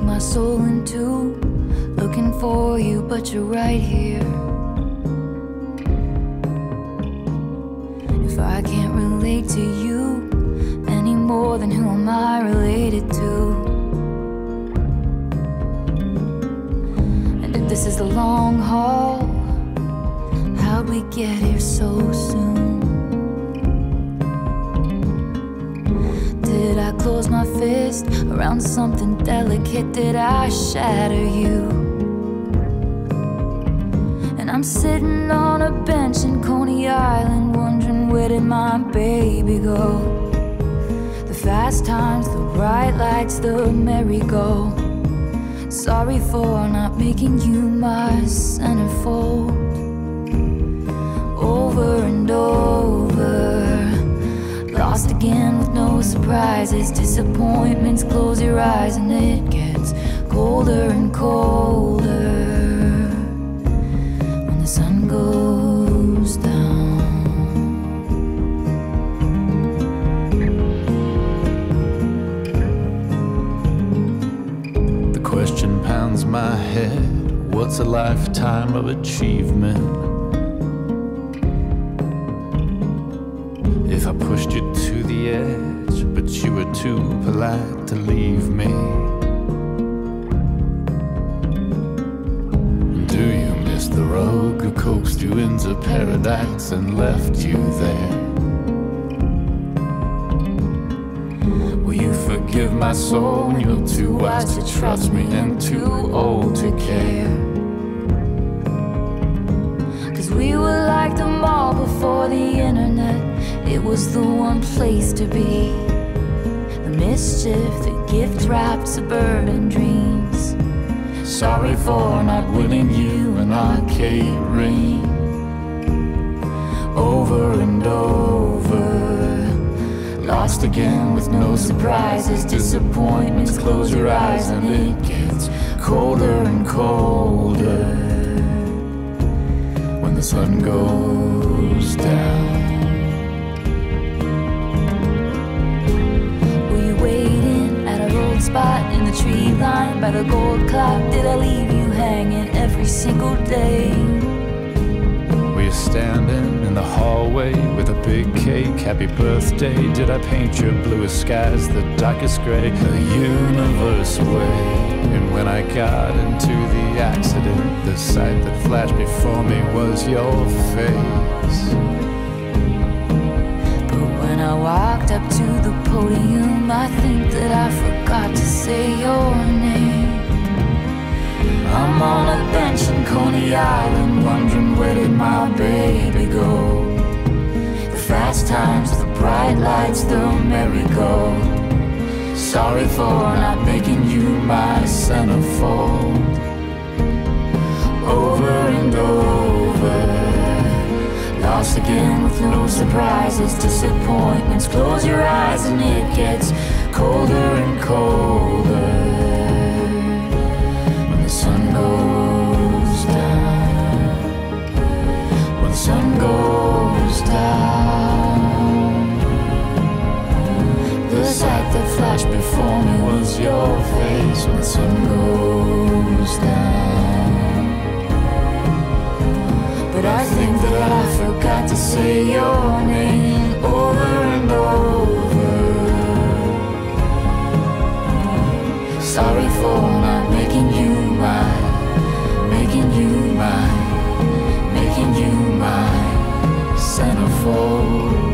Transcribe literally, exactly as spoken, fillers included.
my soul in two, looking for you, but you're right here. If I can't relate to you any more, then who am I related to? And if this is the long haul, how'd we get here so soon? Did I close my fist around something delicate? Did I shatter you? And I'm sitting on a bench in Coney Island, wondering where did my baby go? The fast times, the bright lights, the merry-go. Sorry for not making you my centerfold. Over and over, lost again with no surprises. Disappointments, close your eyes and it gets colder and colder when the sun goes down. The question pounds my head, what's a lifetime of achievement? If I pushed you to the edge, but you were too polite to leave me. Do you miss the rogue who coaxed you into paradise and left you there? Will you forgive my soul when you're too wise to trust me and too old to care? Cause we were like the mall before the internet. It was the one place to be. The mischief, the gift-wrapped suburban dreams. Sorry for not winning you an arcade ring. Over and over, lost again with no surprises. Disappointments, close your eyes and it gets colder and colder when the sun goes down. Spot in the tree line by the gold clock. Did I leave you hanging every single day? Were you standing in the hallway with a big cake? Happy birthday. Did I paint your bluest skies the darkest gray? The universe away. And when I got into the accident, the sight that flashed before me was your face. But when I walked up to the podium, I think that I forgot to say your name. I'm on a bench in Coney Island, wondering where did my baby go? The fast times, the bright lights, the merry-go. Sorry for not making you my centerfold. Over and over, lost again with no surprises. Disappointments, close your eyes and it gets colder and colder when the sun goes down. When the sun goes down, the sight that flashed before me was your face. When the sun goes down, but I think that I forgot to say your name. Over and over, sorry for not making you mine, making you mine, making you my centerfold.